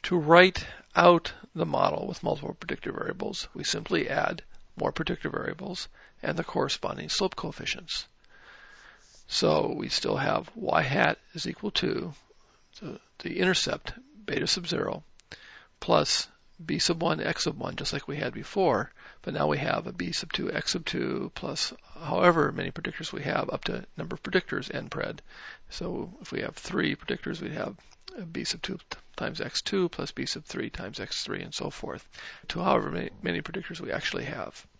To write out the model with multiple predictor variables, we simply add more predictor variables and the corresponding slope coefficients. So we still have y hat is equal to the intercept, beta sub 0, plus b sub 1, x sub 1, just like we had before, but now we have a b sub 2, x sub 2, plus however many predictors we have, up to number of predictors, n pred. So if we have 3 predictors, we'd have b sub 2 times x2 plus b sub 3 times x3 and so forth, to however many predictors we actually have.